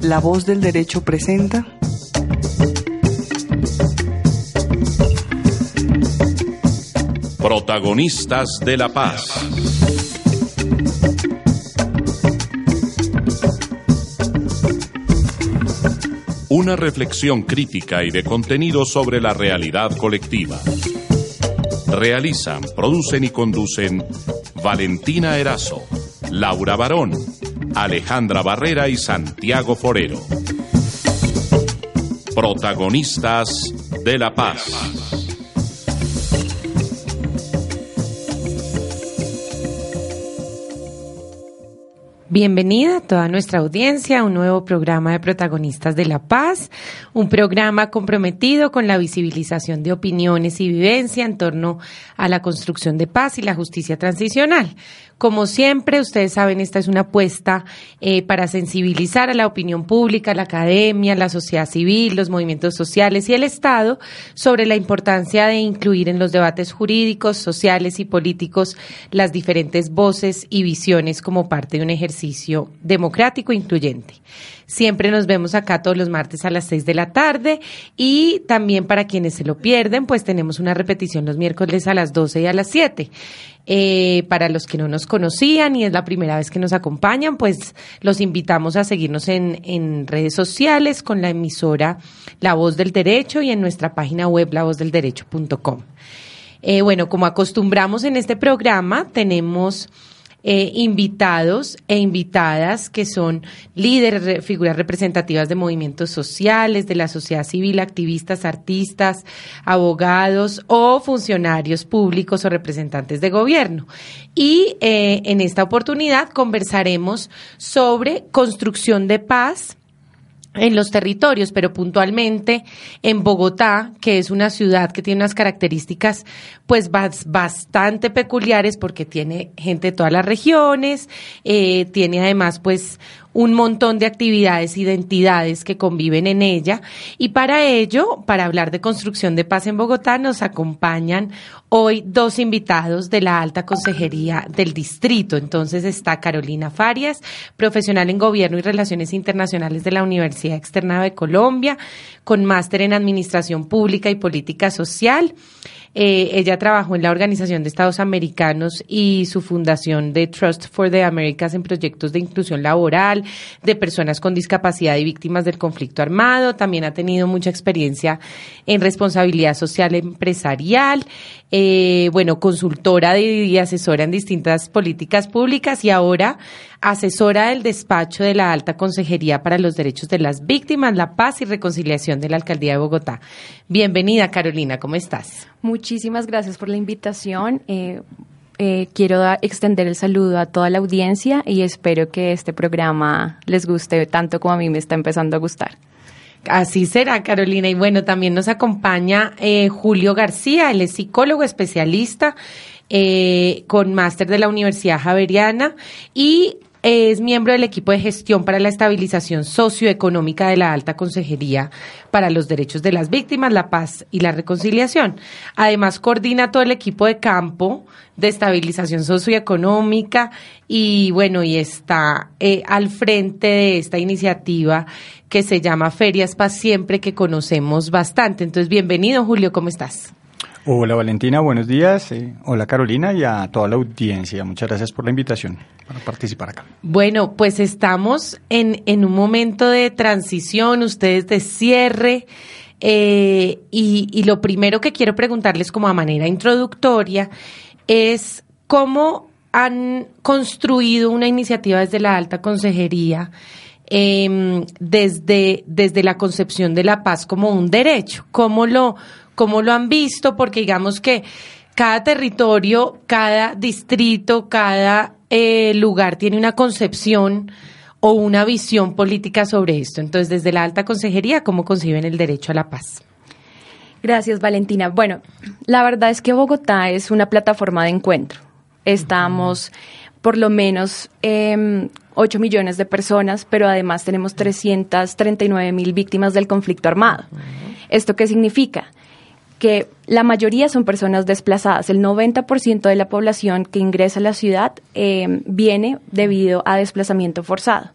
La Voz del Derecho presenta Protagonistas de la Paz. Una reflexión crítica y de contenido sobre la realidad colectiva. Realizan, producen y conducen Valentina Erazo, Laura Barón, Alejandra Barrera y Santiago Forero. Protagonistas de la Paz. Bienvenida a toda nuestra audiencia a un nuevo programa de Protagonistas de la Paz, un programa comprometido con la visibilización de opiniones y vivencia en torno a la construcción de paz y la justicia transicional. Como siempre, ustedes saben, esta es una apuesta para sensibilizar a la opinión pública, la academia, la sociedad civil, los movimientos sociales y el Estado sobre la importancia de incluir en los debates jurídicos, sociales y políticos las diferentes voces y visiones como parte de un ejercicio democrático e incluyente. Siempre nos vemos acá todos los martes a las 6 de la tarde y también para quienes se lo pierden, pues tenemos una repetición los miércoles a las 12 y a las 7. Para los que no nos conocían y es la primera vez que nos acompañan, pues los invitamos a seguirnos en redes sociales con la emisora La Voz del Derecho y en nuestra página web lavozdelderecho.com. Bueno, como acostumbramos en este programa, tenemos invitados e invitadas que son líderes, figuras representativas de movimientos sociales, de la sociedad civil, activistas, artistas, abogados o funcionarios públicos o representantes de gobierno. Y en esta oportunidad conversaremos sobre construcción de paz en los territorios, pero puntualmente en Bogotá, que es una ciudad que tiene unas características pues bastante peculiares porque tiene gente de todas las regiones, tiene además pues un montón de actividades, identidades que conviven en ella y para ello, para hablar de construcción de paz en Bogotá, nos acompañan hoy dos invitados de la Alta Consejería del Distrito. Entonces está Carolina Farias, profesional en Gobierno y Relaciones Internacionales de la Universidad Externado de Colombia, con máster en Administración Pública y Política Social. Ella trabajó en la Organización de Estados Americanos y su fundación de Trust for the Americas en proyectos de inclusión laboral de personas con discapacidad y víctimas del conflicto armado. También ha tenido mucha experiencia en responsabilidad social empresarial, consultora y asesora en distintas políticas públicas y ahora asesora del despacho de la Alta Consejería para los Derechos de las Víctimas, la Paz y Reconciliación de la Alcaldía de Bogotá. Bienvenida, Carolina, ¿cómo estás? Muchísimas gracias por la invitación. Quiero extender el saludo a toda la audiencia y espero que este programa les guste tanto como a mí me está empezando a gustar. Así será, Carolina. Y bueno, también nos acompaña Julio García, él es psicólogo especialista con máster de la Universidad Javeriana y es miembro del equipo de gestión para la estabilización socioeconómica de la Alta Consejería para los Derechos de las Víctimas, la Paz y la Reconciliación. Además, coordina todo el equipo de campo de estabilización socioeconómica y está al frente de esta iniciativa que se llama Ferias Paz Siempre, que conocemos bastante. Entonces, bienvenido, Julio, ¿cómo estás? Hola Valentina, buenos días. Hola Carolina y a toda la audiencia. Muchas gracias por la invitación para participar acá. Bueno, pues estamos en un momento de transición, ustedes de cierre, y lo primero que quiero preguntarles como a manera introductoria es cómo han construido una iniciativa desde la Alta Consejería desde la concepción de la paz como un derecho. ¿Cómo lo han visto? Porque digamos que cada territorio, cada distrito, cada lugar tiene una concepción o una visión política sobre esto. Entonces, desde la Alta Consejería, ¿cómo conciben el derecho a la paz? Gracias, Valentina. Bueno, la verdad es que Bogotá es una plataforma de encuentro. Estamos por lo menos 8 millones de personas, pero además tenemos 339,000 víctimas del conflicto armado. ¿Esto qué significa? Que la mayoría son personas desplazadas. El 90% de la población que ingresa a la ciudad viene debido a desplazamiento forzado.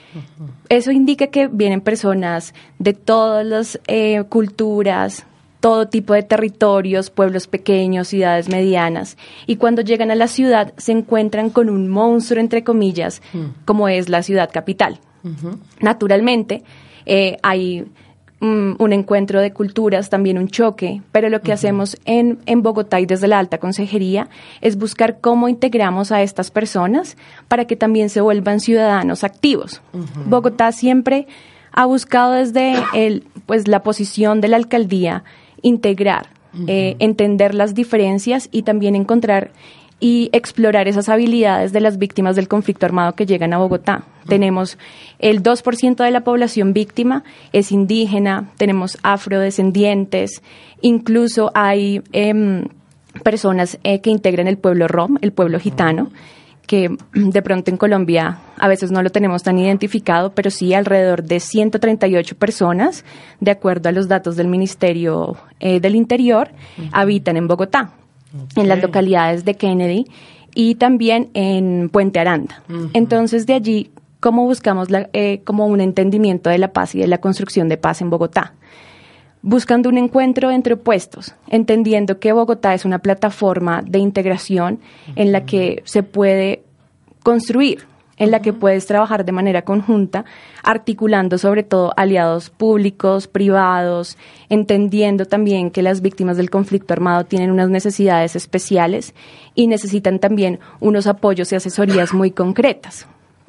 Eso indica que vienen personas de todas las culturas, todo tipo de territorios, pueblos pequeños, ciudades medianas, y cuando llegan a la ciudad se encuentran con un monstruo, entre comillas, como es la ciudad capital. Naturalmente, hay un encuentro de culturas, también un choque, pero lo que hacemos en Bogotá y desde la Alta Consejería es buscar cómo integramos a estas personas para que también se vuelvan ciudadanos activos. Bogotá siempre ha buscado desde la posición de la alcaldía integrar, entender las diferencias y también encontrar y explorar esas habilidades de las víctimas del conflicto armado que llegan a Bogotá. Tenemos el 2% de la población víctima es indígena, tenemos afrodescendientes, incluso hay personas que integran el pueblo rom, el pueblo gitano, que de pronto en Colombia a veces no lo tenemos tan identificado, pero sí alrededor de 138 personas, de acuerdo a los datos del Ministerio del Interior, habitan en Bogotá, en las localidades de Kennedy y también en Puente Aranda. Entonces, de allí, ¿cómo buscamos como un entendimiento de la paz y de la construcción de paz en Bogotá? Buscando un encuentro entre opuestos, entendiendo que Bogotá es una plataforma de integración en la que se puede construir, en la que puedes trabajar de manera conjunta, articulando sobre todo aliados públicos, privados, entendiendo también que las víctimas del conflicto armado tienen unas necesidades especiales y necesitan también unos apoyos y asesorías muy concretas.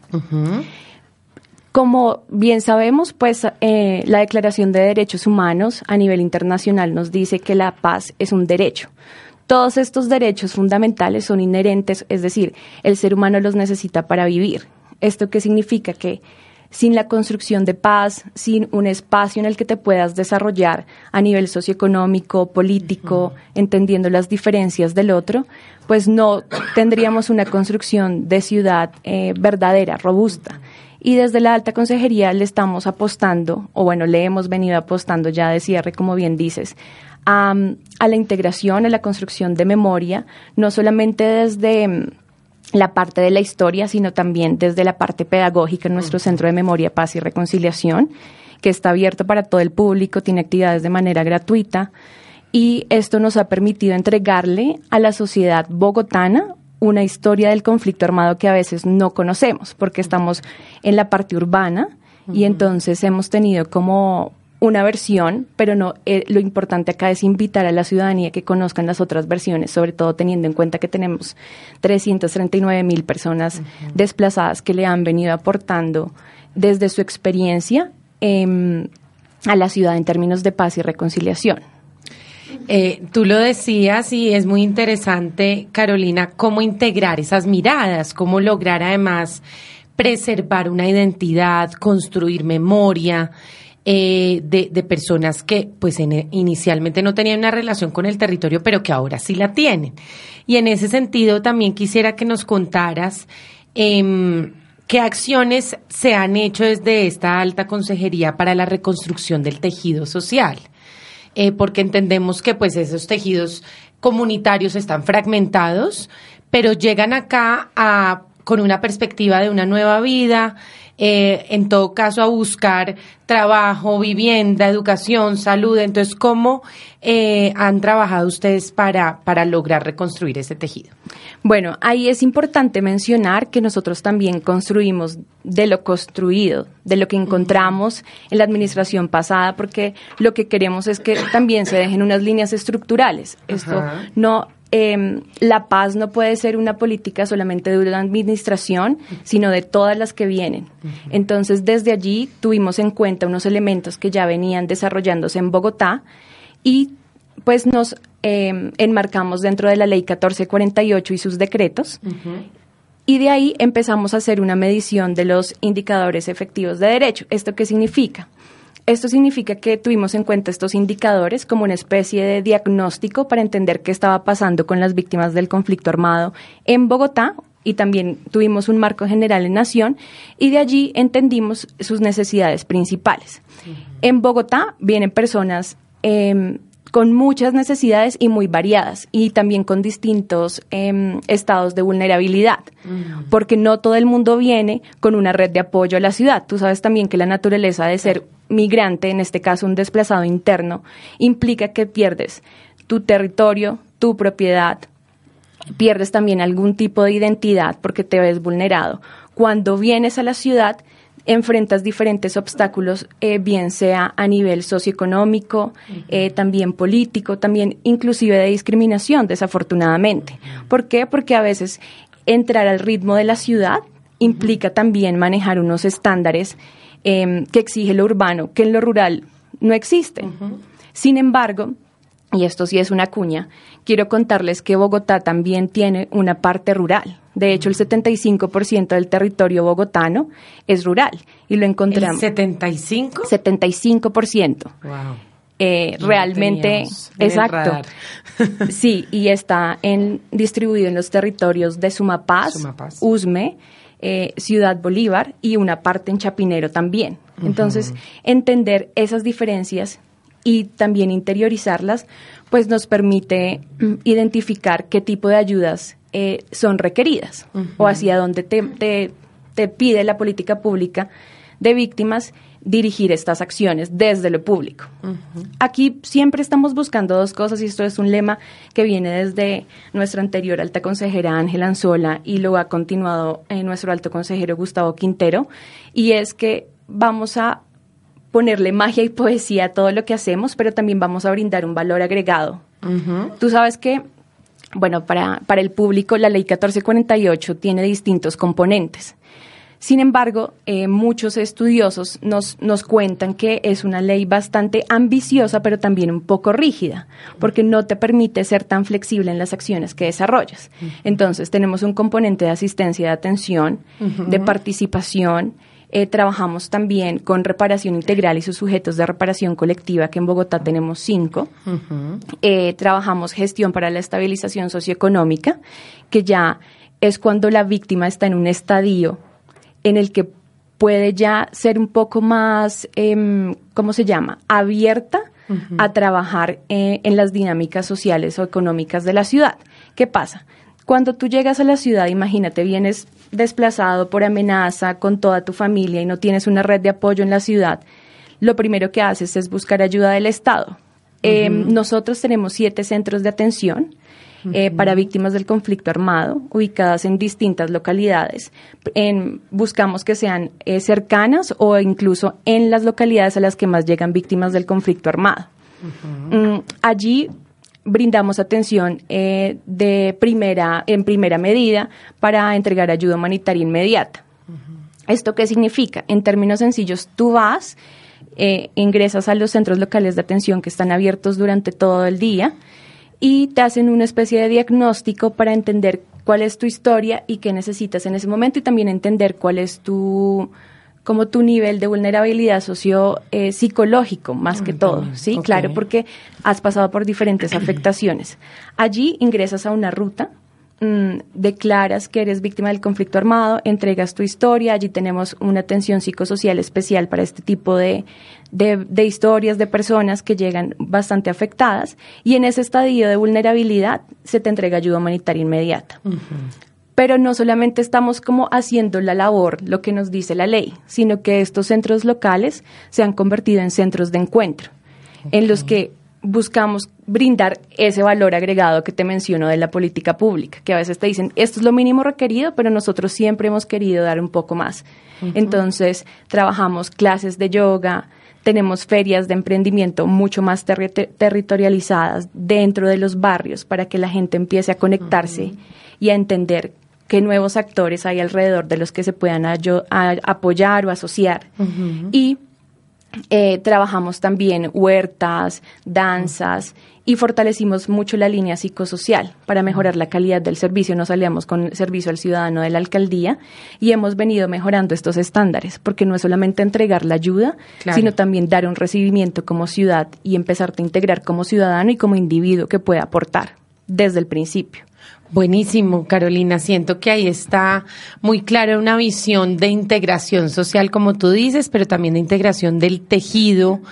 Como bien sabemos, pues la Declaración de Derechos Humanos a nivel internacional nos dice que la paz es un derecho. Todos estos derechos fundamentales son inherentes, es decir, el ser humano los necesita para vivir. ¿Esto qué significa? Que sin la construcción de paz, sin un espacio en el que te puedas desarrollar a nivel socioeconómico, político, entendiendo las diferencias del otro, pues no tendríamos una construcción de ciudad verdadera, robusta. Y desde la Alta Consejería le estamos apostando, o bueno, le hemos venido apostando ya de cierre, como bien dices, a la integración, a la construcción de memoria, no solamente desde la parte de la historia, sino también desde la parte pedagógica en nuestro Centro de Memoria, Paz y Reconciliación, que está abierto para todo el público, tiene actividades de manera gratuita, y esto nos ha permitido entregarle a la sociedad bogotana una historia del conflicto armado que a veces no conocemos, porque estamos en la parte urbana y entonces hemos tenido como una versión, pero no lo importante acá es invitar a la ciudadanía que conozcan las otras versiones, sobre todo teniendo en cuenta que tenemos 339,000 personas desplazadas que le han venido aportando desde su experiencia a la ciudad en términos de paz y reconciliación. Tú lo decías y es muy interesante, Carolina, cómo integrar esas miradas, cómo lograr además preservar una identidad, construir memoria de personas que pues inicialmente no tenían una relación con el territorio, pero que ahora sí la tienen. Y en ese sentido también quisiera que nos contaras qué acciones se han hecho desde esta Alta Consejería para la reconstrucción del tejido social. Porque entendemos que pues esos tejidos comunitarios están fragmentados, pero llegan acá con una perspectiva de una nueva vida, en todo caso a buscar trabajo, vivienda, educación, salud. Entonces, ¿cómo han trabajado ustedes para lograr reconstruir ese tejido? Bueno, ahí es importante mencionar que nosotros también construimos de lo construido, de lo que encontramos en la administración pasada, porque lo que queremos es que también se dejen unas líneas estructurales. Esto no... la paz no puede ser una política solamente de una administración, sino de todas las que vienen. Entonces, desde allí tuvimos en cuenta unos elementos que ya venían desarrollándose en Bogotá y pues nos enmarcamos dentro de la Ley 1448 y sus decretos. Y de ahí empezamos a hacer una medición de los indicadores efectivos de derecho. ¿Esto qué significa? Esto significa que tuvimos en cuenta estos indicadores como una especie de diagnóstico para entender qué estaba pasando con las víctimas del conflicto armado en Bogotá, y también tuvimos un marco general en Nación, y de allí entendimos sus necesidades principales. En Bogotá vienen personas con muchas necesidades y muy variadas, y también con distintos estados de vulnerabilidad, porque no todo el mundo viene con una red de apoyo a la ciudad. Tú sabes también que la naturaleza de ser migrante, en este caso un desplazado interno, implica que pierdes tu territorio, tu propiedad, pierdes también algún tipo de identidad porque te ves vulnerado. Cuando vienes a la ciudad, enfrentas diferentes obstáculos, bien sea a nivel socioeconómico, también político, también inclusive de discriminación, desafortunadamente. ¿Por qué? Porque a veces entrar al ritmo de la ciudad implica también manejar unos estándares que exige lo urbano, que en lo rural no existen. Sin embargo, y esto sí es una cuña, quiero contarles que Bogotá también tiene una parte rural. De hecho, el 75% del territorio bogotano es rural y lo encontramos. ¿El 75%? 75%. Wow. Realmente, exacto. Sí, y está distribuido en los territorios de Sumapaz, Usme, Ciudad Bolívar y una parte en Chapinero también. Entonces, entender esas diferencias y también interiorizarlas, pues nos permite identificar qué tipo de ayudas son requeridas o hacia dónde te pide la política pública de víctimas dirigir estas acciones desde lo público. Aquí siempre estamos buscando dos cosas, y esto es un lema que viene desde nuestra anterior alta consejera Ángela Anzola y lo ha continuado nuestro alto consejero Gustavo Quintero, y es que vamos a ponerle magia y poesía a todo lo que hacemos, pero también vamos a brindar un valor agregado. Tú sabes que, bueno, para el público la ley 1448 tiene distintos componentes. Sin embargo, muchos estudiosos nos cuentan que es una ley bastante ambiciosa, pero también un poco rígida, porque no te permite ser tan flexible en las acciones que desarrollas. Entonces, tenemos un componente de asistencia, de atención, de participación. Trabajamos también con reparación integral y sus sujetos de reparación colectiva, que en Bogotá tenemos 5. Trabajamos gestión para la estabilización socioeconómica, que ya es cuando la víctima está en un estadio en el que puede ya ser un poco más, ¿cómo se llama?, abierta a trabajar en las dinámicas sociales o económicas de la ciudad. ¿Qué pasa? Cuando tú llegas a la ciudad, imagínate, vienes desplazado por amenaza con toda tu familia y no tienes una red de apoyo en la ciudad, lo primero que haces es buscar ayuda del Estado. Nosotros tenemos 7 centros de atención para víctimas del conflicto armado, ubicadas en distintas localidades. Buscamos que sean cercanas o incluso en las localidades a las que más llegan víctimas del conflicto armado. Allí brindamos atención en primera medida para entregar ayuda humanitaria inmediata. ¿Esto qué significa? En términos sencillos, tú vas, ingresas a los centros locales de atención que están abiertos durante todo el día y te hacen una especie de diagnóstico para entender cuál es tu historia y qué necesitas en ese momento, y también entender cuál es tu nivel de vulnerabilidad psicológico, más que todo, ¿sí? Okay. Claro, porque has pasado por diferentes afectaciones. Allí ingresas a una ruta, declaras que eres víctima del conflicto armado, entregas tu historia. Allí tenemos una atención psicosocial especial para este tipo de historias de personas que llegan bastante afectadas, y en ese estadio de vulnerabilidad se te entrega ayuda humanitaria inmediata. Pero no solamente estamos como haciendo la labor, lo que nos dice la ley, sino que estos centros locales se han convertido en centros de encuentro, en los que buscamos brindar ese valor agregado que te menciono de la política pública, que a veces te dicen, esto es lo mínimo requerido, pero nosotros siempre hemos querido dar un poco más. Entonces, trabajamos clases de yoga, tenemos ferias de emprendimiento mucho más territorializadas dentro de los barrios para que la gente empiece a conectarse y a entender qué nuevos actores hay alrededor de los que se puedan apoyar o asociar. Y trabajamos también huertas, danzas, y fortalecimos mucho la línea psicosocial para mejorar la calidad del servicio. Nos aliamos con el servicio al ciudadano de la alcaldía y hemos venido mejorando estos estándares, porque no es solamente entregar la ayuda, sino también dar un recibimiento como ciudad y empezarte a integrar como ciudadano y como individuo que pueda aportar desde el principio. Buenísimo, Carolina. Siento que ahí está muy clara una visión de integración social, como tú dices, pero también de integración del tejido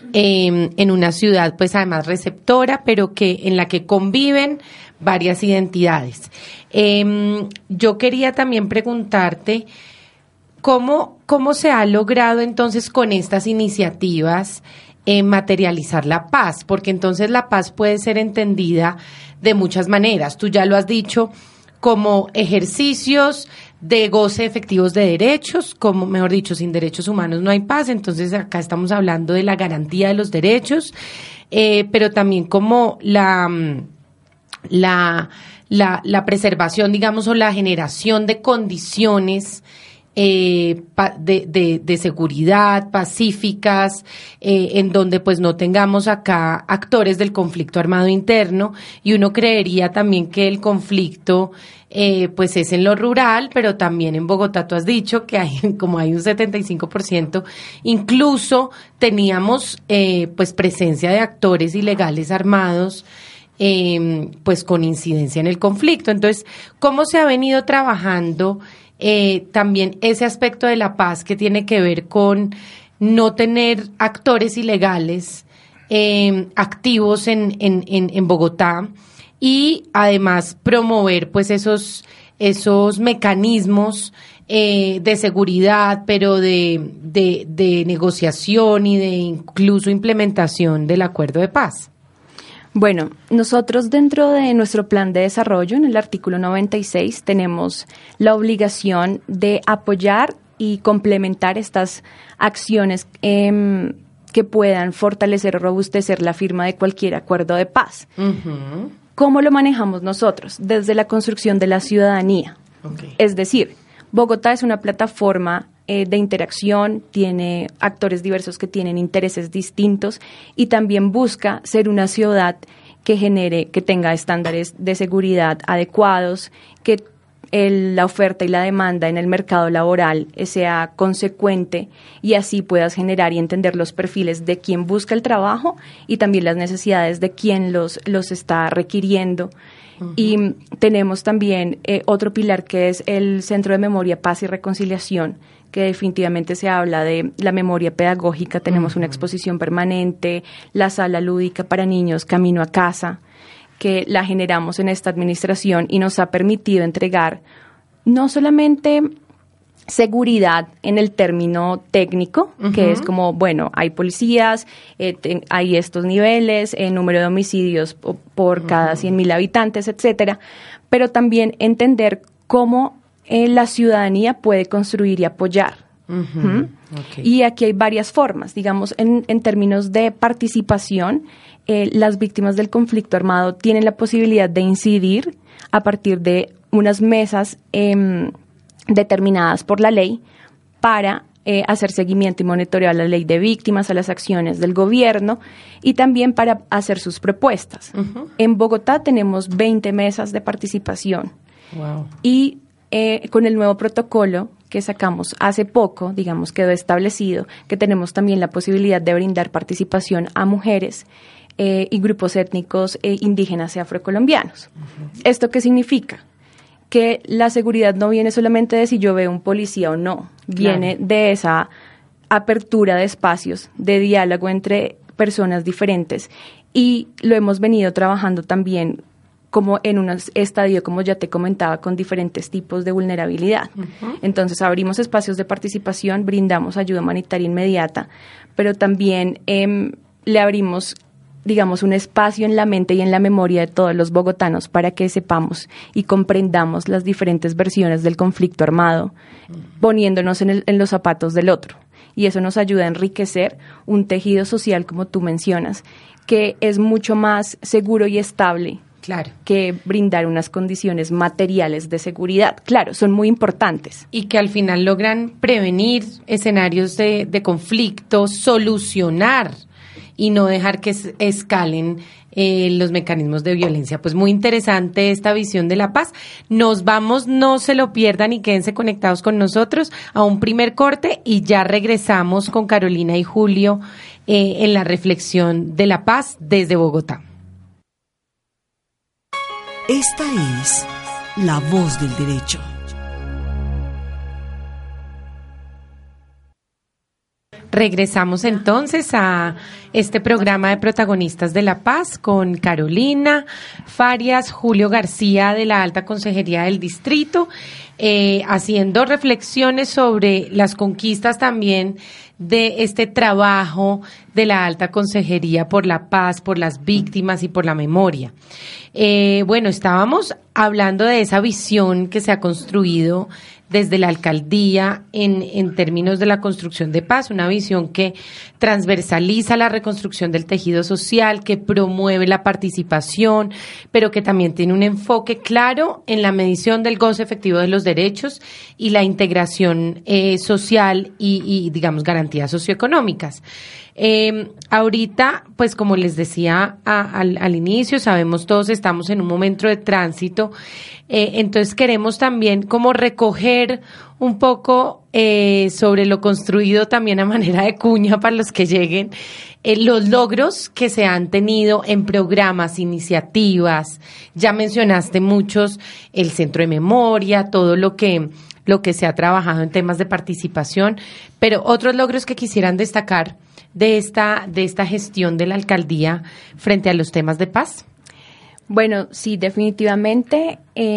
en una ciudad pues además receptora, pero en la que conviven varias identidades. Yo quería también preguntarte cómo se ha logrado entonces con estas iniciativas materializar la paz, porque entonces la paz puede ser entendida de muchas maneras. Tú ya lo has dicho, como ejercicios de goce efectivos de derechos, como mejor dicho, sin derechos humanos no hay paz. Entonces acá estamos hablando de la garantía de los derechos, pero también como la preservación, digamos, o la generación de condiciones de seguridad pacíficas, en donde pues no tengamos acá actores del conflicto armado interno, y uno creería también que el conflicto pues es en lo rural, pero también en Bogotá tú has dicho que como hay un 75%, incluso teníamos pues presencia de actores ilegales armados pues con incidencia en el conflicto. Entonces, ¿cómo se ha venido trabajando también ese aspecto de la paz que tiene que ver con no tener actores ilegales activos en Bogotá, y además promover pues esos mecanismos de seguridad, pero de negociación y de incluso implementación del acuerdo de paz? Bueno, nosotros dentro de nuestro plan de desarrollo, en el artículo 96, tenemos la obligación de apoyar y complementar estas acciones que puedan fortalecer o robustecer la firma de cualquier acuerdo de paz. Uh-huh. ¿Cómo lo manejamos nosotros? Desde la construcción de la ciudadanía. Okay. Es decir, Bogotá es una plataforma de interacción, tiene actores diversos que tienen intereses distintos, y también busca ser una ciudad que tenga estándares de seguridad adecuados, que la oferta y la demanda en el mercado laboral sea consecuente, y así puedas generar y entender los perfiles de quien busca el trabajo y también las necesidades de quien los está requiriendo. Uh-huh. Y tenemos también otro pilar, que es el Centro de Memoria, Paz y Reconciliación, que definitivamente se habla de la memoria pedagógica. Tenemos una exposición permanente, la sala lúdica para niños Camino a Casa, que la generamos en esta administración y nos ha permitido entregar no solamente seguridad en el término técnico, uh-huh, que es como, bueno, hay policías, hay estos niveles, el número de homicidios por cada 100.000 habitantes, etcétera, pero también entender cómo la ciudadanía puede construir y apoyar. Uh-huh. Okay. Y aquí hay varias formas, digamos, en términos de participación. Las víctimas del conflicto armado tienen la posibilidad de incidir a partir de unas mesas determinadas por la ley para hacer seguimiento y monitoreo a la ley de víctimas, a las acciones del gobierno, y también para hacer sus propuestas. Uh-huh. En Bogotá tenemos 20 mesas de participación. Wow. Y con el nuevo protocolo que sacamos hace poco, digamos, quedó establecido que tenemos también la posibilidad de brindar participación a mujeres y grupos étnicos indígenas y afrocolombianos. Uh-huh. ¿Esto qué significa? Que la seguridad no viene solamente de si yo veo un policía o no, viene de esa apertura de espacios, de diálogo entre personas diferentes, y lo hemos venido trabajando también como en un estadio, como ya te comentaba, con diferentes tipos de vulnerabilidad. Uh-huh. Entonces abrimos espacios de participación, brindamos ayuda humanitaria inmediata, pero también le abrimos, digamos, un espacio en la mente y en la memoria de todos los bogotanos para que sepamos y comprendamos las diferentes versiones del conflicto armado, poniéndonos en los zapatos del otro. Y eso nos ayuda a enriquecer un tejido social, como tú mencionas, que es mucho más seguro y estable. Claro. Que brindar unas condiciones materiales de seguridad. Claro, son muy importantes. Y que al final logran prevenir escenarios de conflicto, solucionar y no dejar que escalen los mecanismos de violencia. Pues muy interesante esta visión de la paz. Nos vamos, no se lo pierdan y quédense conectados con nosotros a un primer corte, y ya regresamos con Carolina y Julio en la reflexión de la paz desde Bogotá. Esta es La Voz del Derecho. Regresamos entonces a este programa de Protagonistas de la Paz con Carolina Farias, Julio García de la Alta Consejería del Distrito, haciendo reflexiones sobre las conquistas también de este trabajo de la Alta Consejería por la Paz, por las víctimas y por la memoria. Bueno, estábamos hablando de esa visión que se ha construido desde la alcaldía en términos de la construcción de paz, una visión que transversaliza la reconstrucción del tejido social, que promueve la participación, pero que también tiene un enfoque claro en la medición del goce efectivo de los derechos y la integración social y, digamos, garantías socioeconómicas. Ahorita, pues como les decía al inicio, sabemos todos estamos en un momento de tránsito, entonces queremos también como recoger un poco sobre lo construido también a manera de cuña para los que lleguen, los logros que se han tenido en programas, iniciativas. Ya mencionaste muchos, el Centro de Memoria, todo lo que se ha trabajado en temas de participación, pero otros logros que quisieran destacar de esta gestión de la alcaldía frente a los temas de paz. Bueno, sí, definitivamente.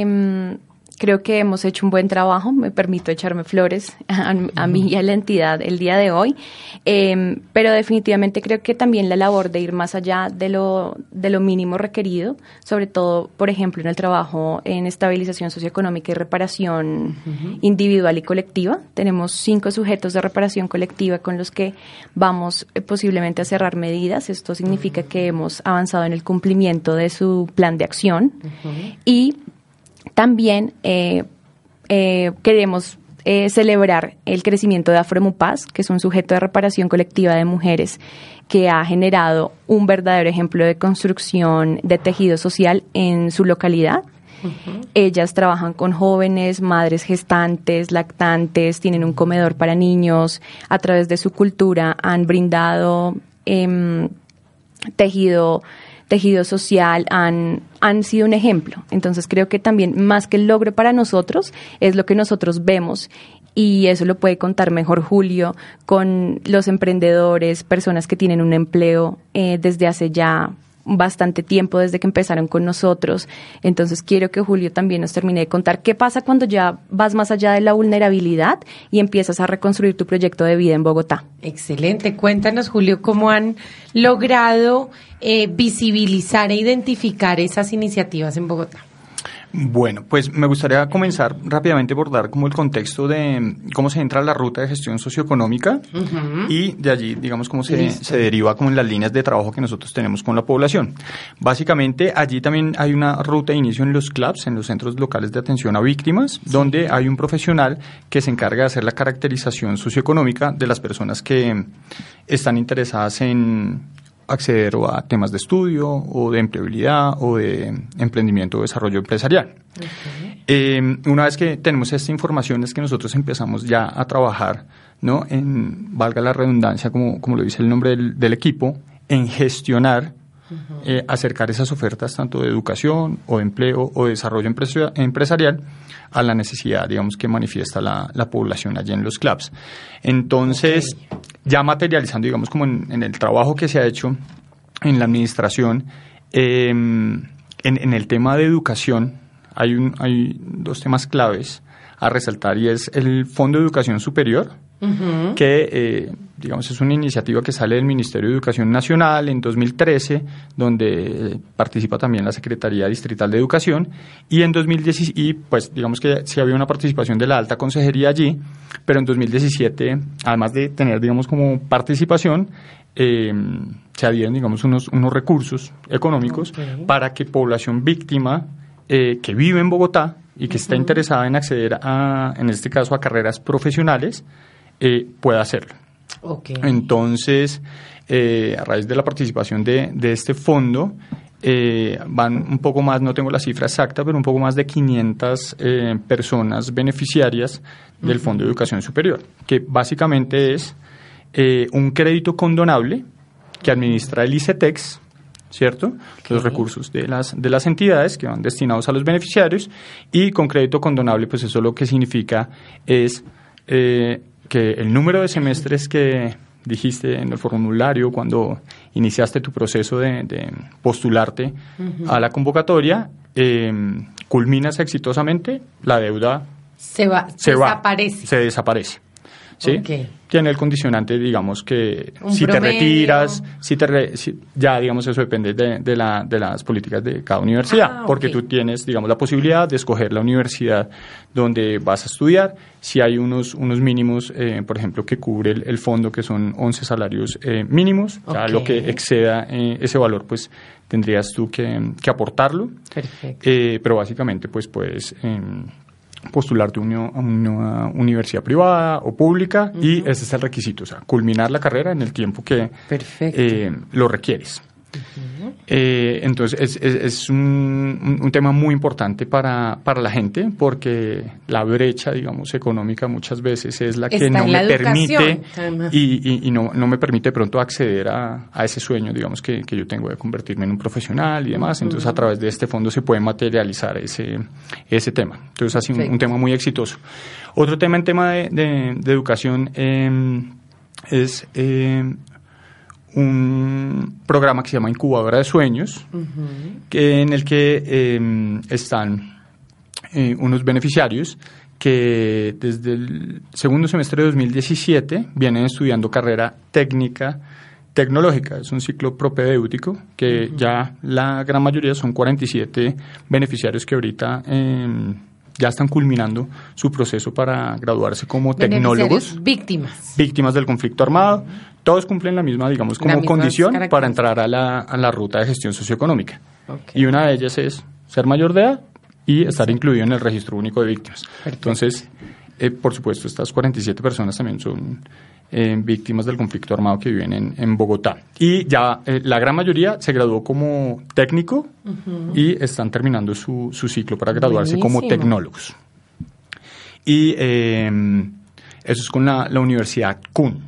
Creo que hemos hecho un buen trabajo, me permito echarme flores a mí y a la entidad el día de hoy, pero definitivamente creo que también la labor de ir más allá de lo mínimo requerido, sobre todo, por ejemplo, en el trabajo en estabilización socioeconómica y reparación individual y colectiva. Tenemos 5 sujetos de reparación colectiva con los que vamos posiblemente a cerrar medidas. Esto significa que hemos avanzado en el cumplimiento de su plan de acción y también queremos celebrar el crecimiento de Afromupaz, que es un sujeto de reparación colectiva de mujeres que ha generado un verdadero ejemplo de construcción de tejido social en su localidad. Ellas trabajan con jóvenes, madres gestantes, lactantes, tienen un comedor para niños. A través de su cultura han brindado tejido social, han sido un ejemplo. Entonces creo que también más que el logro para nosotros es lo que nosotros vemos, y eso lo puede contar mejor Julio con los emprendedores, personas que tienen un empleo desde hace ya bastante tiempo, desde que empezaron con nosotros. Entonces quiero que Julio también nos termine de contar qué pasa cuando ya vas más allá de la vulnerabilidad y empiezas a reconstruir tu proyecto de vida en Bogotá. Excelente. Cuéntanos, Julio, cómo han logrado visibilizar e identificar esas iniciativas en Bogotá. Bueno, pues me gustaría comenzar rápidamente por dar como el contexto de cómo se entra a la ruta de gestión socioeconómica y de allí, digamos, cómo se deriva como en las líneas de trabajo que nosotros tenemos con la población. Básicamente, allí también hay una ruta de inicio en los CLAPs, en los centros locales de atención a víctimas, donde hay un profesional que se encarga de hacer la caracterización socioeconómica de las personas que están interesadas en acceder a temas de estudio o de empleabilidad o de emprendimiento o desarrollo empresarial. Una vez que tenemos esta información es que nosotros empezamos ya a trabajar, ¿no? Valga la redundancia, como lo dice el nombre del equipo, en gestionar, acercar esas ofertas tanto de educación o de empleo o de desarrollo empresarial a la necesidad, digamos, que manifiesta la población allí en los CLAPs. Entonces, ya materializando, digamos, como en el trabajo que se ha hecho en la administración, en el tema de educación hay 2 temas claves a resaltar, y es el Fondo de Educación Superior, que digamos es una iniciativa que sale del Ministerio de Educación Nacional en 2013, donde participa también la Secretaría Distrital de Educación, y en 2017, y pues digamos que sí había una participación de la Alta Consejería allí, pero en 2017, además de tener, digamos, como participación, se adhieren, digamos, unos recursos económicos para que población víctima que vive en Bogotá y que está interesada en acceder en este caso, a carreras profesionales, pueda hacerlo. Entonces, a raíz de la participación de este fondo, van un poco más, no tengo la cifra exacta, pero un poco más de 500 personas beneficiarias del Fondo de Educación Superior, que básicamente es un crédito condonable que administra el ICETEX, ¿cierto? Los recursos de las entidades que van destinados a los beneficiarios, y con crédito condonable, pues eso lo que significa es que el número de semestres que dijiste en el formulario cuando iniciaste tu proceso de postularte a la convocatoria, culminas exitosamente, la deuda se desaparece. ¿Sí? Okay. Tiene el condicionante, digamos, que si promedio. te retiras, ya, digamos, eso depende de las políticas de cada universidad, porque tú tienes, digamos, la posibilidad de escoger la universidad donde vas a estudiar. Si hay unos mínimos, por ejemplo, que cubre el fondo, que son 11 salarios mínimos, ya lo que exceda ese valor, pues tendrías tú que aportarlo. Perfecto. Pero básicamente, pues puedes postularte a una universidad privada o pública y ese es el requisito, o sea, culminar la carrera en el tiempo que lo requieres. Entonces es un tema muy importante para la gente, porque la brecha, digamos, económica muchas veces es la que no me permite y no me permite de pronto acceder a ese sueño, digamos, que yo tengo de convertirme en un profesional y demás. Entonces a través de este fondo se puede materializar ese tema. Entonces así un tema muy exitoso. Otro tema en tema de educación es un programa que se llama Incubadora de Sueños, en el que están unos beneficiarios que desde el segundo semestre de 2017 vienen estudiando carrera técnica tecnológica. Es un ciclo propedéutico que ya la gran mayoría son 47 beneficiarios que ahorita ya están culminando su proceso para graduarse como tecnólogos. Víctimas del conflicto armado. Todos cumplen la misma, digamos, como condición para entrar a la ruta de gestión socioeconómica. Y una de ellas es ser mayor de edad y estar incluido en el registro único de víctimas. Entonces, por supuesto, estas 47 personas también son víctimas del conflicto armado que viven en Bogotá. Y ya la gran mayoría se graduó como técnico y están terminando su ciclo para graduarse como tecnólogos. Y eso es con la Universidad CUN.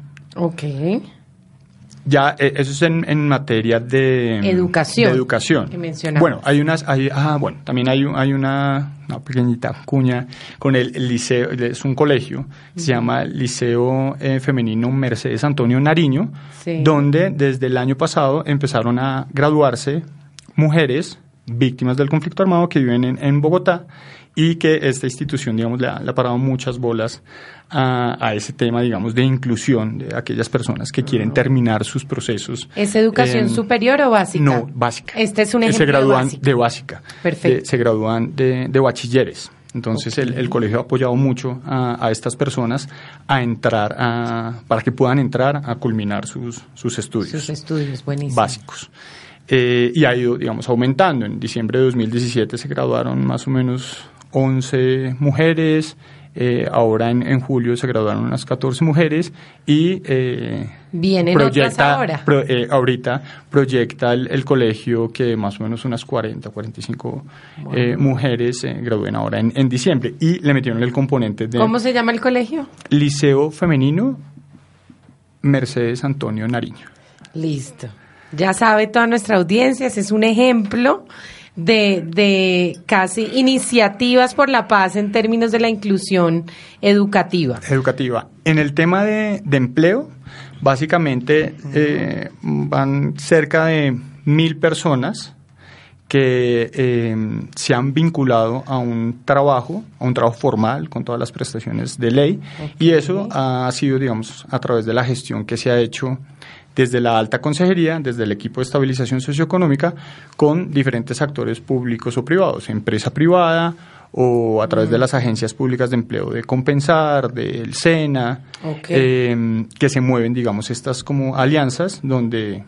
Ya, eso es en materia de educación. Que mencionamos. Bueno, también hay una pequeñita cuña con el liceo, es un colegio, se llama Liceo Femenino Mercedes Antonio Nariño, donde desde el año pasado empezaron a graduarse mujeres víctimas del conflicto armado que viven en Bogotá, y que esta institución, digamos, le ha parado muchas bolas a ese tema, digamos, de inclusión de aquellas personas que quieren terminar sus procesos. ¿Es educación superior o básica? No, básica. Este es un ejemplo se gradúan de básica. Perfecto. Se gradúan de bachilleres. Entonces el colegio ha apoyado mucho a estas personas a entrar para que puedan entrar a culminar sus estudios. Sus estudios, buenísimo. Básicos. Y ha ido, digamos, aumentando. En diciembre de 2017 se graduaron más o menos 11 mujeres, ahora en julio se graduaron unas 14 mujeres y vienen otras ahora. Ahorita proyecta el colegio que más o menos unas 40, 45 mujeres se gradúen ahora en diciembre, y le metieron el componente de... ¿Cómo se llama el colegio? Liceo Femenino Mercedes Antonio Nariño. Listo. Ya sabe toda nuestra audiencia, ese es un ejemplo de casi iniciativas por la paz en términos de la inclusión educativa. En el tema de empleo, básicamente van cerca de 1.000 personas que se han vinculado a un trabajo formal con todas las prestaciones de ley, y eso ha sido, digamos, a través de la gestión que se ha hecho desde la alta consejería, desde el equipo de estabilización socioeconómica, con diferentes actores públicos o privados, empresa privada o a través de las agencias públicas de empleo de Compensar, del SENA, que se mueven, digamos, estas como alianzas donde,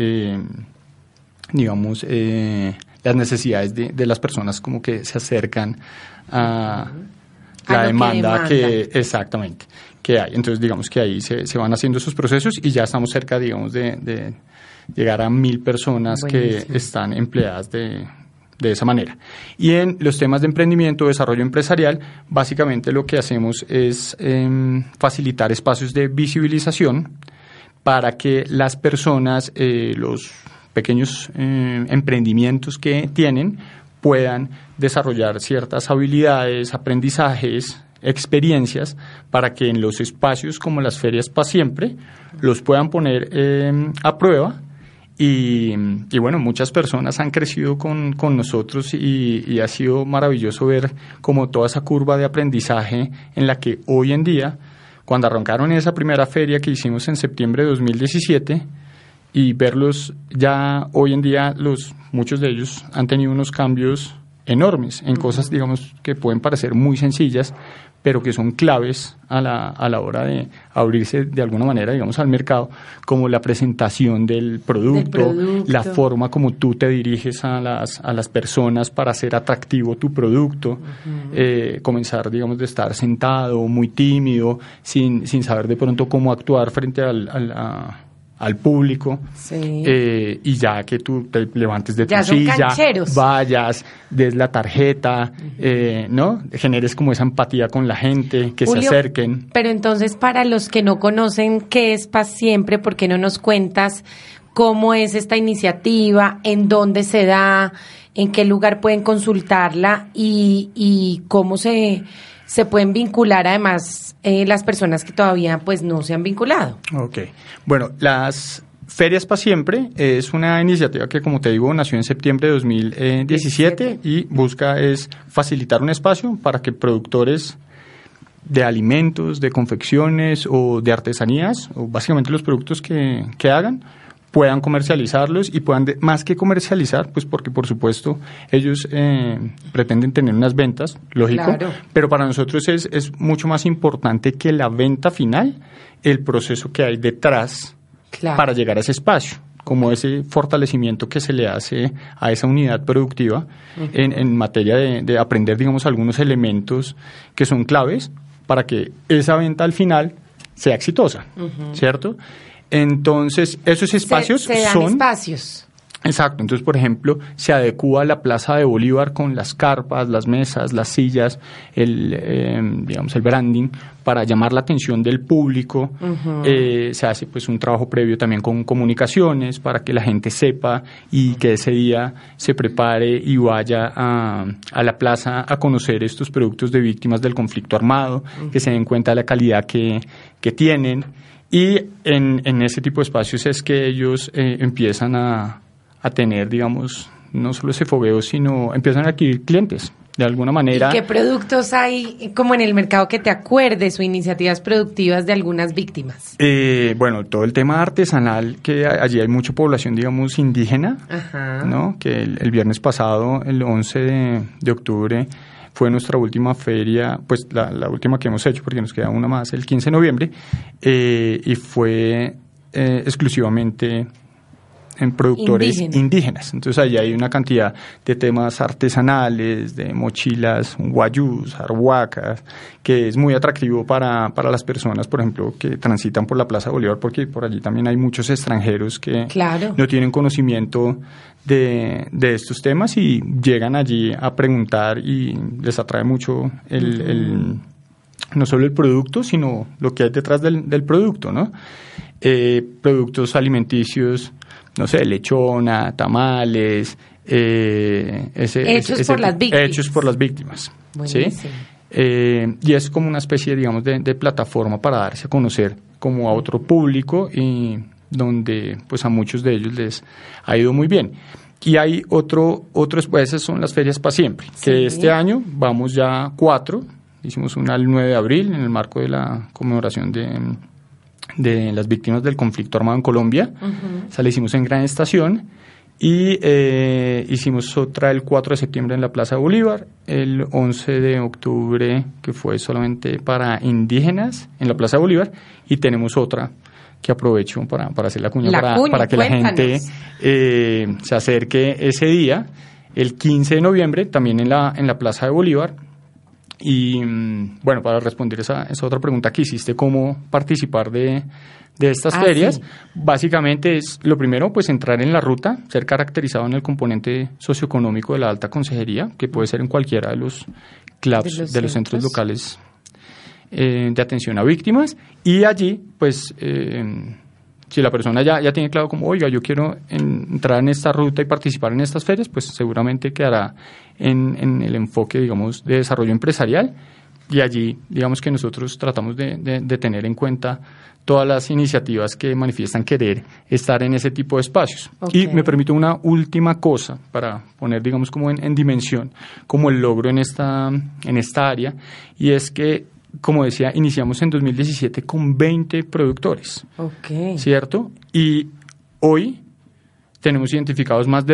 digamos, las necesidades de las personas como que se acercan a la demanda que exactamente que hay. Entonces, digamos que ahí se van haciendo esos procesos y ya estamos cerca, digamos, de llegar a 1.000 personas que están empleadas de esa manera. Y en los temas de emprendimiento, desarrollo empresarial, básicamente lo que hacemos es facilitar espacios de visibilización para que las personas, los pequeños emprendimientos que tienen, puedan desarrollar ciertas habilidades, aprendizajes experiencias para que en los espacios como las ferias Pa Siempre los puedan poner a prueba. Y bueno, muchas personas han crecido con nosotros y ha sido maravilloso ver como toda esa curva de aprendizaje en la que hoy en día, cuando arrancaron esa primera feria que hicimos en septiembre de 2017, y verlos ya hoy en día, muchos de ellos han tenido unos cambios enormes en cosas, digamos, que pueden parecer muy sencillas, pero que son claves a la hora de abrirse de alguna manera, digamos, al mercado, como la presentación del producto, la forma como tú te diriges a las personas para hacer atractivo tu producto, comenzar, digamos, de estar sentado, muy tímido, sin saber de pronto cómo actuar frente al público, sí. Y ya que tú te levantes de tu silla, vayas, des la tarjeta, ¿no? Generes como esa empatía con la gente, que Julio, se acerquen. Pero entonces, para los que no conocen qué es Pa Siempre, ¿por qué no nos cuentas cómo es esta iniciativa, en dónde se da, en qué lugar pueden consultarla y cómo se pueden vincular además las personas que todavía pues no se han vinculado? Ok. Bueno, las Ferias Pa Siempre es una iniciativa que, como te digo, nació en septiembre de 2017 y busca es facilitar un espacio para que productores de alimentos, de confecciones o de artesanías, o básicamente los productos que hagan, puedan comercializarlos y puedan, más que comercializar, pues porque por supuesto ellos pretenden tener unas ventas, lógico, claro. Pero para nosotros es mucho más importante que la venta final, el proceso que hay detrás, claro, para llegar a ese espacio, como ese fortalecimiento que se le hace a esa unidad productiva en materia de aprender, digamos, algunos elementos que son claves para que esa venta al final sea exitosa, ¿cierto? Entonces, esos espacios se dan son espacios. Exacto. Entonces, por ejemplo, se adecúa la Plaza de Bolívar con las carpas, las mesas, las sillas, el branding para llamar la atención del público. Se hace pues un trabajo previo también con comunicaciones para que la gente sepa y que ese día se prepare y vaya a la plaza a conocer estos productos de víctimas del conflicto armado, que se den cuenta de la calidad que tienen. Y en ese tipo de espacios es que ellos empiezan a tener, digamos, no solo ese fogueo, sino empiezan a adquirir clientes, de alguna manera. ¿Y qué productos hay como en el mercado que te acuerdes o iniciativas productivas de algunas víctimas? Bueno, todo el tema artesanal, que allí hay mucha población, digamos, indígena, ¿no? Que el viernes pasado, el 11 de octubre, fue nuestra última feria, pues la última que hemos hecho, porque nos queda una más, el 15 de noviembre, y fue exclusivamente en productores indígenas. Entonces, allí hay una cantidad de temas artesanales, de mochilas, guayús, arhuacas, que es muy atractivo para las personas, por ejemplo, que transitan por la Plaza Bolívar, porque por allí también hay muchos extranjeros que no tienen conocimiento de estos temas y llegan allí a preguntar y les atrae mucho no solo el producto, sino lo que hay detrás del producto, ¿no? Productos alimenticios, no sé, lechona, tamales, hechos por las víctimas. ¿Sí? Y es como una especie, digamos, de plataforma para darse a conocer como a otro público y donde pues a muchos de ellos les ha ido muy bien. Y hay otros, pues esas son las ferias Pa Siempre, que este año vamos ya 4, hicimos una el 9 de abril en el marco de la conmemoración de las víctimas del conflicto armado en Colombia. Esa la hicimos en Gran Estación y hicimos otra el 4 de septiembre en la Plaza de Bolívar, el 11 de octubre que fue solamente para indígenas en la Plaza de Bolívar y tenemos otra que aprovecho para hacer la cuña, para que la gente se acerque ese día, el 15 de noviembre, también en la Plaza de Bolívar. Y bueno, para responder esa otra pregunta que hiciste, cómo participar de estas ferias, básicamente es lo primero, pues entrar en la ruta, ser caracterizado en el componente socioeconómico de la alta consejería, que puede ser en cualquiera de los clubs de los centros locales de atención a víctimas, y allí pues si la persona ya tiene claro como, oiga, yo quiero entrar en esta ruta y participar en estas ferias, pues seguramente quedará en el enfoque, digamos, de desarrollo empresarial Y allí, digamos que nosotros tratamos de tener en cuenta todas las iniciativas que manifiestan querer estar en ese tipo de espacios. Okay. Y me permito una última cosa para poner, digamos, como en dimensión, como el logro en esta área, y es que, como decía, iniciamos en 2017 con 20 productores, Okay. ¿cierto? Y hoy tenemos identificados más de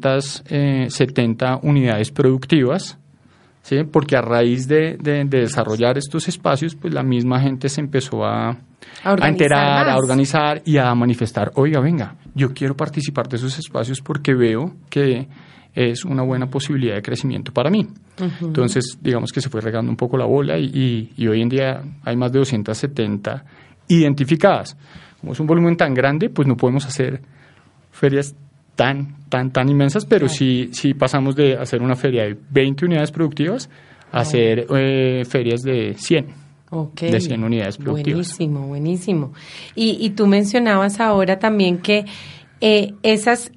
270 unidades productivas, ¿sí? Porque a raíz de desarrollar estos espacios, pues la misma gente se empezó a enterar, más. a organizar y a manifestar, oiga, venga, yo quiero participar de esos espacios porque veo que es una buena posibilidad de crecimiento para mí. Uh-huh. Entonces, digamos que se fue regando un poco la bola y hoy en día hay más de 270 identificadas. Como es un volumen tan grande, pues no podemos hacer ferias tan inmensas, pero claro, sí pasamos de hacer una feria de 20 unidades productivas a hacer ferias de 100. Okay. De 100 unidades productivas. Buenísimo. Y tú mencionabas ahora también que esas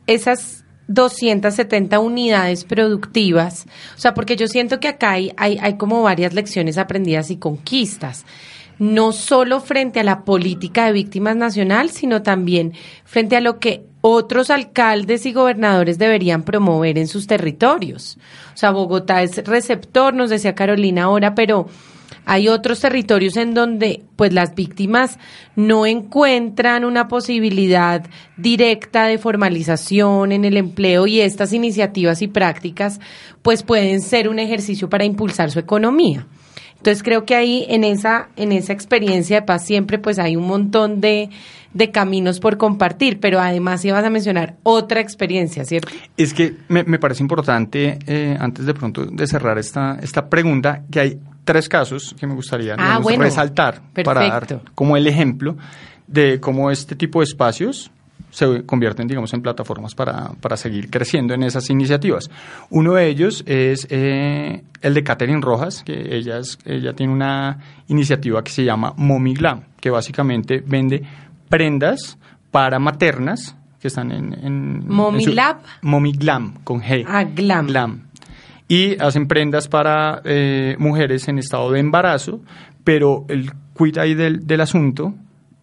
270 unidades productivas, o sea, porque yo siento que acá hay como varias lecciones aprendidas y conquistas, no solo frente a la política de víctimas nacional, sino también frente a lo que otros alcaldes y gobernadores deberían promover en sus territorios. O sea, Bogotá es receptor, nos decía Carolina ahora, pero hay otros territorios en donde pues las víctimas no encuentran una posibilidad directa de formalización en el empleo, y estas iniciativas y prácticas pues pueden ser un ejercicio para impulsar su economía. Entonces creo que ahí en esa experiencia de paz siempre pues hay un montón de caminos por compartir, pero además ibas a mencionar otra experiencia, ¿cierto? Es que me parece importante, antes de pronto de cerrar esta pregunta, que hay 3 casos que me gustaría resaltar. Perfecto. Para dar como el ejemplo de cómo este tipo de espacios se convierten, digamos, en plataformas para seguir creciendo en esas iniciativas. Uno de ellos es el de Catherine Rojas, que ella tiene una iniciativa que se llama Mommy Glam, que básicamente vende prendas para maternas que están en Mommy Lab. Mommy Glam, con G. Glam. Glam. Y hacen prendas para mujeres en estado de embarazo, pero el quid ahí del asunto,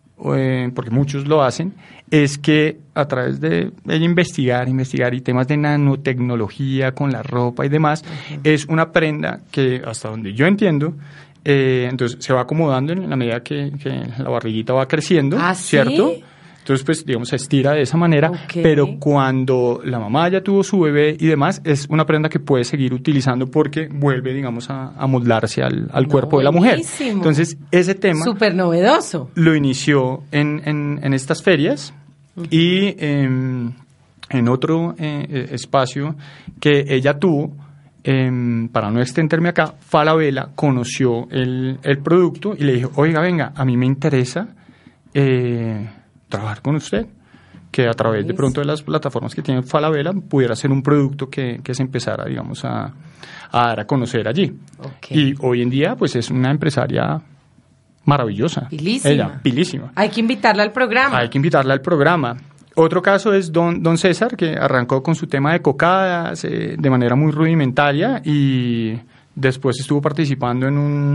porque muchos lo hacen, es que a través de ella investigar y temas de nanotecnología con la ropa y demás, uh-huh, es una prenda que, hasta donde yo entiendo, entonces se va acomodando en la medida que la barriguita va creciendo, ¿cierto? ¿Sí? Entonces, pues, digamos, se estira de esa manera, okay, pero cuando la mamá ya tuvo su bebé y demás, es una prenda que puede seguir utilizando porque vuelve, digamos, a moldarse al cuerpo de la mujer. Entonces, ese tema... Súper novedoso. Lo inició en estas ferias, uh-huh, y en otro espacio que ella tuvo, para no extenderme acá, Falabella conoció el producto y le dijo, oiga, venga, a mí me interesa trabajar con usted, que a través de pronto de las plataformas que tiene Falabella pudiera ser un producto que se empezara, digamos, a dar a conocer allí. Okay. Y hoy en día, pues, es una empresaria maravillosa. Pilísima. Ella, pilísima. Hay que invitarla al programa. Otro caso es don César, que arrancó con su tema de cocadas de manera muy rudimentaria y después estuvo participando en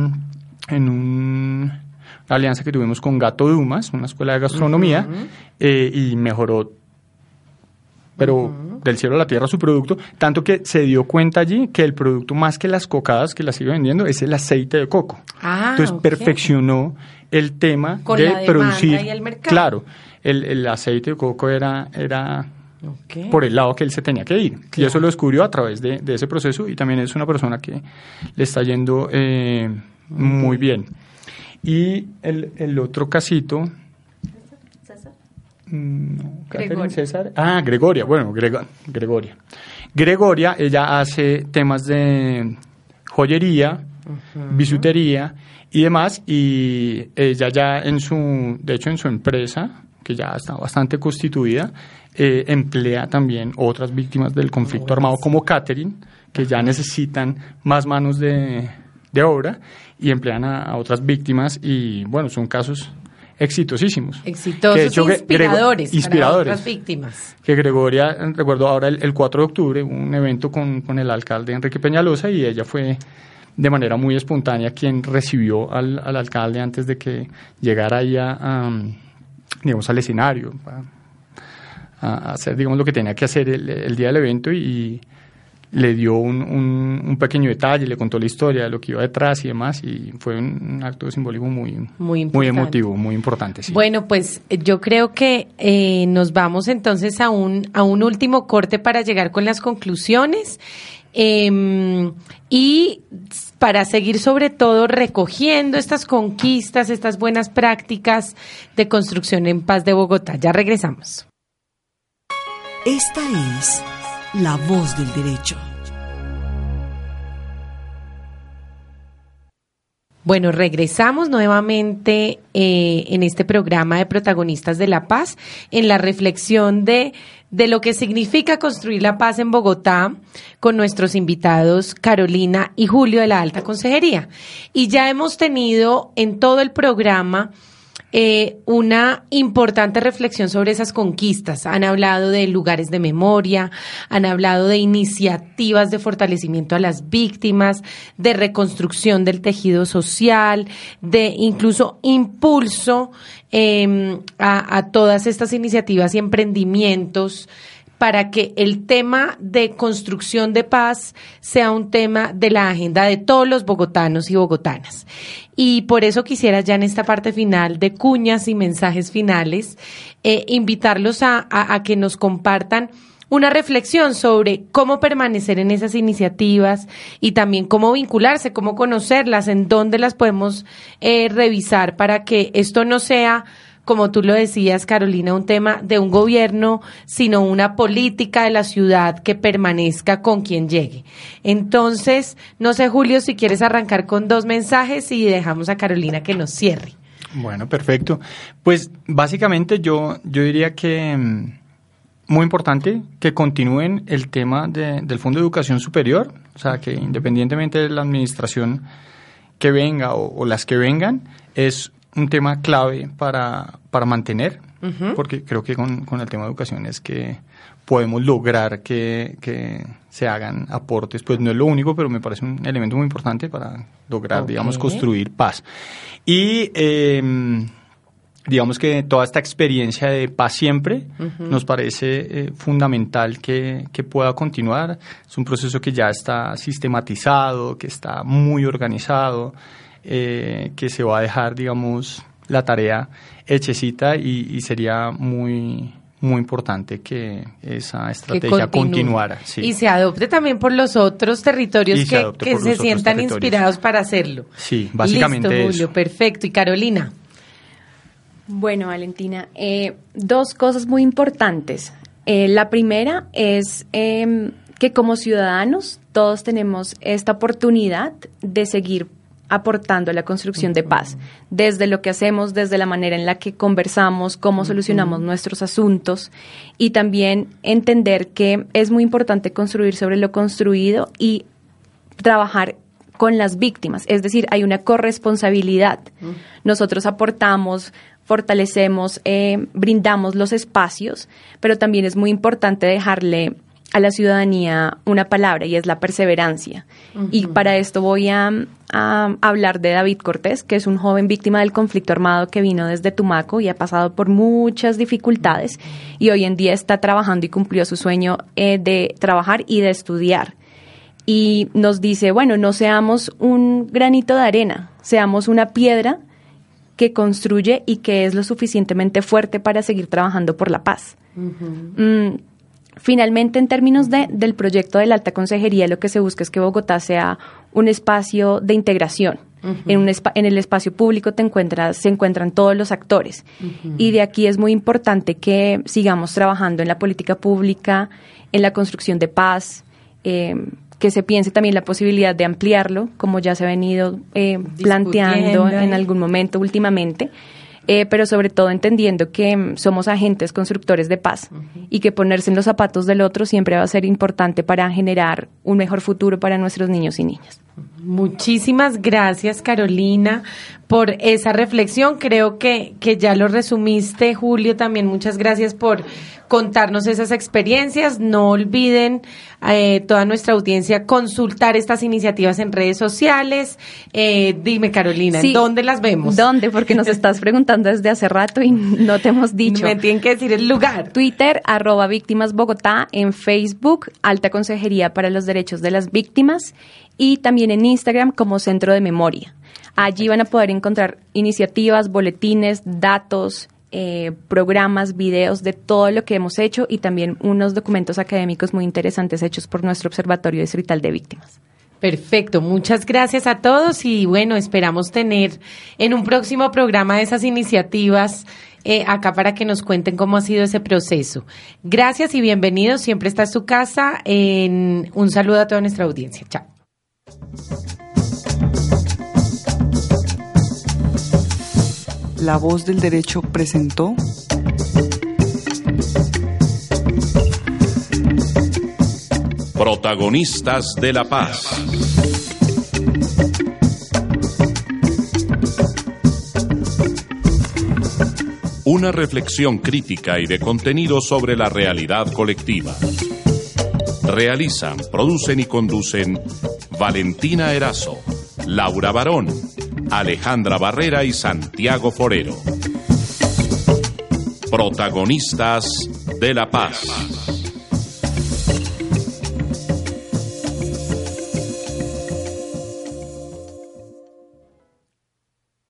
una alianza que tuvimos con Gato Dumas, una escuela de gastronomía, uh-huh, y mejoró, pero uh-huh, del cielo a la tierra su producto, tanto que se dio cuenta allí que el producto, más que las cocadas que las sigue vendiendo, es el aceite de coco. Entonces, okay, perfeccionó el tema con de la producir. Y el mercado. Claro, el aceite de coco era okay, por el lado que él se tenía que ir. Claro. Y eso lo descubrió a través de ese proceso, y también es una persona que le está yendo muy bien. Y el otro casito... ¿César? No, Catherine César. Gregoria. Bueno, Gregoria. Gregoria, ella hace temas de joyería, uh-huh, bisutería y demás, y ella ya en su empresa, que ya está bastante constituida, emplea también otras víctimas del conflicto armado como Catherine, que ya necesitan más manos de obra, y emplean a otras víctimas, y bueno, son casos exitosísimos. Exitosos, de hecho, inspiradores para otras víctimas. Que Gregoria, recuerdo ahora el 4 de octubre, un evento con el alcalde Enrique Peñalosa, y ella fue de manera muy espontánea quien recibió al alcalde antes de que llegara ahí digamos, al escenario, a hacer, digamos, lo que tenía que hacer el día del evento, y le dio un pequeño detalle, le contó la historia de lo que iba detrás y demás, y fue un acto simbólico muy emotivo, muy importante. Sí. Bueno, pues yo creo que nos vamos entonces a un último corte para llegar con las conclusiones y para seguir sobre todo recogiendo estas conquistas, estas buenas prácticas de construcción en paz de Bogotá. Ya regresamos. Esta es La Voz del Derecho. Bueno, regresamos nuevamente en este programa de Protagonistas de la Paz, en la reflexión de lo que significa construir la paz en Bogotá, con nuestros invitados Carolina y Julio de la Alta Consejería. Y ya hemos tenido en todo el programa una importante reflexión sobre esas conquistas. Han hablado de lugares de memoria, han hablado de iniciativas de fortalecimiento a las víctimas, de reconstrucción del tejido social, de incluso impulso a todas estas iniciativas y emprendimientos para que el tema de construcción de paz sea un tema de la agenda de todos los bogotanos y bogotanas. Y por eso quisiera ya en esta parte final de cuñas y mensajes finales, invitarlos a que nos compartan una reflexión sobre cómo permanecer en esas iniciativas y también cómo vincularse, cómo conocerlas, en dónde las podemos revisar para que esto no sea, como tú lo decías, Carolina, un tema de un gobierno, sino una política de la ciudad que permanezca con quien llegue. Entonces, no sé, Julio, si quieres arrancar con 2 mensajes y dejamos a Carolina que nos cierre. Bueno, perfecto. Pues básicamente yo diría que muy importante que continúen el tema del Fondo de Educación Superior, o sea, que independientemente de la administración que venga o las que vengan, es un tema clave para mantener, porque creo que con el tema de educación es que podemos lograr que se hagan aportes. Pues no es lo único, pero me parece un elemento muy importante para lograr, digamos, construir paz. Y digamos que toda esta experiencia de paz siempre nos parece fundamental que pueda continuar. Es un proceso que ya está sistematizado, que está muy organizado, que se va a dejar, digamos, la tarea hechecita y sería muy importante que esa estrategia continuara. Sí. Y se adopte también por los otros territorios que se sientan inspirados para hacerlo. Sí, básicamente. Listo, Julio, eso. Perfecto. ¿Y Carolina? Bueno, Valentina, 2 cosas muy importantes. La primera es que como ciudadanos todos tenemos esta oportunidad de seguir aportando a la construcción de paz, desde lo que hacemos, desde la manera en la que conversamos, cómo solucionamos nuestros asuntos, y también entender que es muy importante construir sobre lo construido y trabajar con las víctimas, es decir, hay una corresponsabilidad. Nosotros aportamos, fortalecemos, brindamos los espacios, pero también es muy importante dejarle a la ciudadanía una palabra, y es la perseverancia. Y para esto voy a hablar de David Cortés, que es un joven víctima del conflicto armado que vino desde Tumaco y ha pasado por muchas dificultades, y hoy en día está trabajando y cumplió su sueño de trabajar y de estudiar. Y nos dice, bueno, no seamos un granito de arena, seamos una piedra que construye y que es lo suficientemente fuerte para seguir trabajando por la paz. Finalmente, en términos del proyecto de la Alta Consejería, lo que se busca es que Bogotá sea un espacio de integración. En el espacio público se encuentran todos los actores. Y de aquí es muy importante que sigamos trabajando en la política pública, en la construcción de paz, que se piense también la posibilidad de ampliarlo, como ya se ha venido planteando en algún momento últimamente. Pero sobre todo entendiendo que somos agentes constructores de paz y que ponerse en los zapatos del otro siempre va a ser importante para generar un mejor futuro para nuestros niños y niñas. Muchísimas gracias, Carolina, por esa reflexión. Creo que ya lo resumiste, Julio, también muchas gracias por contarnos esas experiencias. No olviden, toda nuestra audiencia, consultar estas iniciativas en redes sociales. Dime, Carolina, Sí. ¿en dónde las vemos? ¿Dónde? Porque nos estás preguntando desde hace rato y no te hemos dicho. Me tienen que decir el lugar. Twitter, @Víctimas Bogotá, en Facebook, Alta Consejería para los Derechos de las Víctimas, y también en Instagram como Centro de Memoria. Allí van a poder encontrar iniciativas, boletines, datos, programas, videos de todo lo que hemos hecho y también unos documentos académicos muy interesantes hechos por nuestro Observatorio Distrital de Víctimas. Perfecto, muchas gracias a todos y bueno, esperamos tener en un próximo programa de esas iniciativas acá para que nos cuenten cómo ha sido ese proceso. Gracias y bienvenidos, siempre está en su casa. Un saludo a toda nuestra audiencia. Chao. La Voz del Derecho presentó Protagonistas de la Paz. Una reflexión crítica y de contenido sobre la realidad colectiva. Realizan, producen y conducen Valentina Erazo, Laura Barón, Alejandra Barrera y Santiago Forero. Protagonistas de la Paz.